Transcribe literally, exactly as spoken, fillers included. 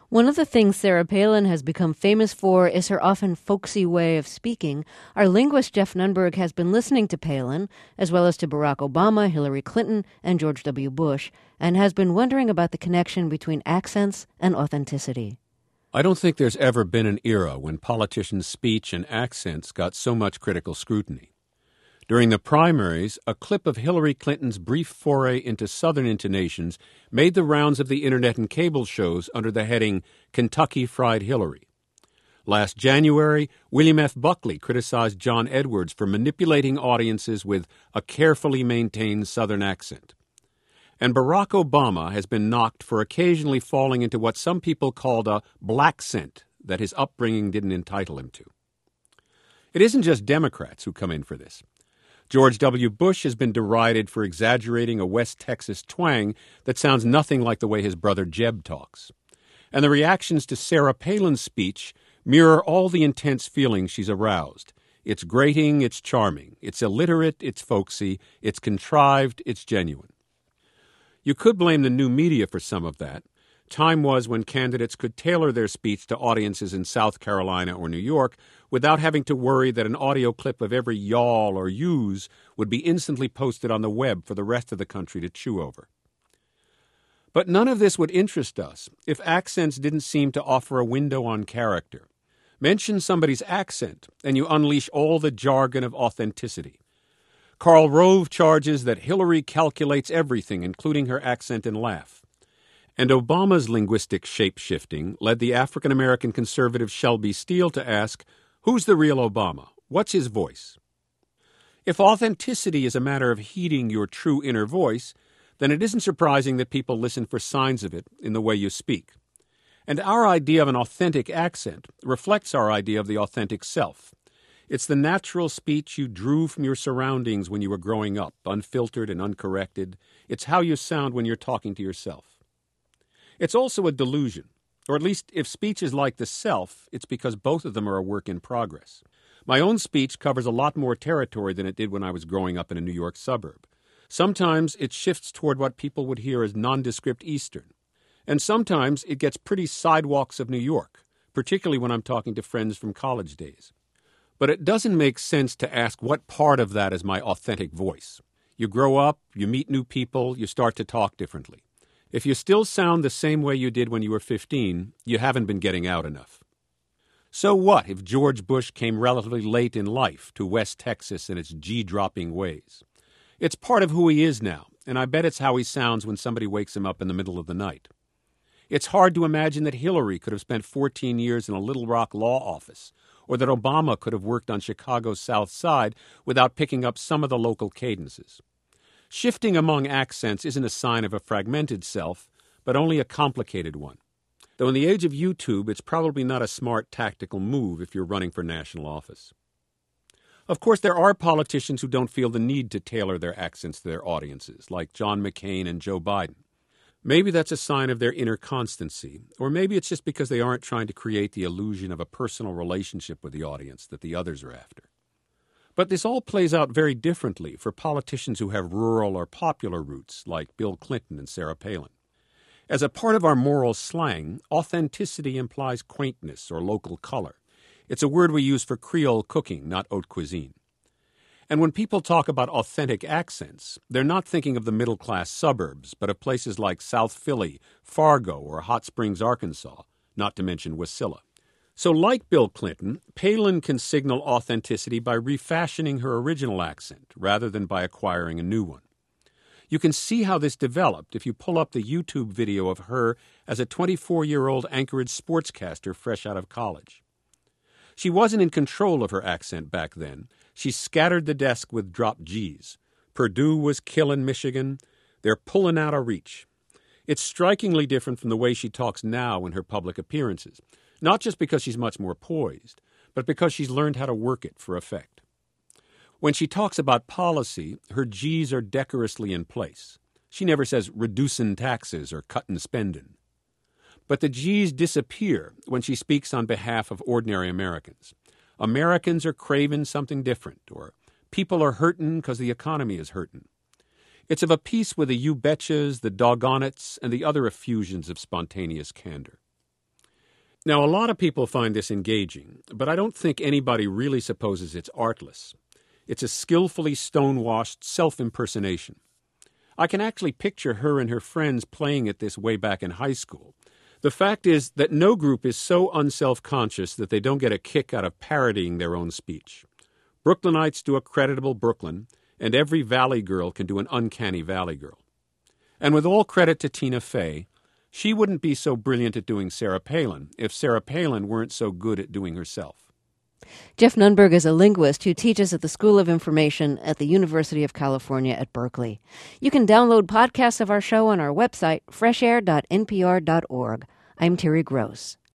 One of the things Sarah Palin has become famous for is her often folksy way of speaking. Our linguist Jeff Nunberg has been listening to Palin, as well as to Barack Obama, Hillary Clinton, and George W. Bush, and has been wondering about the connection between accents and authenticity. I don't think there's ever been an era when politicians' speech and accents got so much critical scrutiny. During the primaries, a clip of Hillary Clinton's brief foray into Southern intonations made the rounds of the internet and cable shows under the heading Kentucky Fried Hillary. Last January, William F. Buckley criticized John Edwards for manipulating audiences with a carefully maintained Southern accent. And Barack Obama has been knocked for occasionally falling into what some people called a blaccent that his upbringing didn't entitle him to. It isn't just Democrats who come in for this. George W. Bush has been derided for exaggerating a West Texas twang that sounds nothing like the way his brother Jeb talks. And the reactions to Sarah Palin's speech mirror all the intense feelings she's aroused. It's grating, it's charming. It's illiterate, it's folksy. It's contrived, it's genuine. You could blame the new media for some of that. Time was when candidates could tailor their speech to audiences in South Carolina or New York without having to worry that an audio clip of every y'all or yous would be instantly posted on the web for the rest of the country to chew over. But none of this would interest us if accents didn't seem to offer a window on character. Mention somebody's accent, and you unleash all the jargon of authenticity. Karl Rove charges that Hillary calculates everything, including her accent and laugh. And Obama's linguistic shape-shifting led the African-American conservative Shelby Steele to ask, who's the real Obama? What's his voice? If authenticity is a matter of heeding your true inner voice, then it isn't surprising that people listen for signs of it in the way you speak. And our idea of an authentic accent reflects our idea of the authentic self. It's the natural speech you drew from your surroundings when you were growing up, unfiltered and uncorrected. It's how you sound when you're talking to yourself. It's also a delusion, or at least if speech is like the self, it's because both of them are a work in progress. My own speech covers a lot more territory than it did when I was growing up in a New York suburb. Sometimes it shifts toward what people would hear as nondescript Eastern, and sometimes it gets pretty sidewalks of New York, particularly when I'm talking to friends from college days. But it doesn't make sense to ask what part of that is my authentic voice. You grow up, you meet new people, you start to talk differently. If you still sound the same way you did when you were fifteen, you haven't been getting out enough. So what if George Bush came relatively late in life to West Texas and its G-dropping ways? It's part of who he is now, and I bet it's how he sounds when somebody wakes him up in the middle of the night. It's hard to imagine that Hillary could have spent fourteen years in a Little Rock law office, or that Obama could have worked on Chicago's South Side without picking up some of the local cadences. Shifting among accents isn't a sign of a fragmented self, but only a complicated one. Though in the age of YouTube, it's probably not a smart tactical move if you're running for national office. Of course, there are politicians who don't feel the need to tailor their accents to their audiences, like John McCain and Joe Biden. Maybe that's a sign of their inner constancy, or maybe it's just because they aren't trying to create the illusion of a personal relationship with the audience that the others are after. But this all plays out very differently for politicians who have rural or popular roots, like Bill Clinton and Sarah Palin. As a part of our moral slang, authenticity implies quaintness or local color. It's a word we use for Creole cooking, not haute cuisine. And when people talk about authentic accents, they're not thinking of the middle-class suburbs, but of places like South Philly, Fargo, or Hot Springs, Arkansas, not to mention Wasilla. So like Bill Clinton, Palin can signal authenticity by refashioning her original accent rather than by acquiring a new one. You can see how this developed if you pull up the YouTube video of her as a twenty-four-year-old Anchorage sportscaster fresh out of college. She wasn't in control of her accent back then. She scattered the desk with dropped G's. Purdue was killing Michigan. They're pulling out of reach. It's strikingly different from the way she talks now in her public appearances. Not just because she's much more poised, but because she's learned how to work it for effect. When she talks about policy, her G's are decorously in place. She never says reducing taxes or cutting spending. But the G's disappear when she speaks on behalf of ordinary Americans. Americans are craving something different, or people are hurting because the economy is hurting. It's of a piece with the you betchas, the doggone-its, and the other effusions of spontaneous candor. Now, a lot of people find this engaging, but I don't think anybody really supposes it's artless. It's a skillfully stonewashed self-impersonation. I can actually picture her and her friends playing it this way back in high school. The fact is that no group is so unself-conscious that they don't get a kick out of parodying their own speech. Brooklynites do a creditable Brooklyn, and every Valley girl can do an uncanny Valley girl. And with all credit to Tina Fey, she wouldn't be so brilliant at doing Sarah Palin if Sarah Palin weren't so good at doing herself. Jeff Nunberg is a linguist who teaches at the School of Information at the University of California at Berkeley. You can download podcasts of our show on our website, fresh air dot n p r dot org. I'm Terry Gross.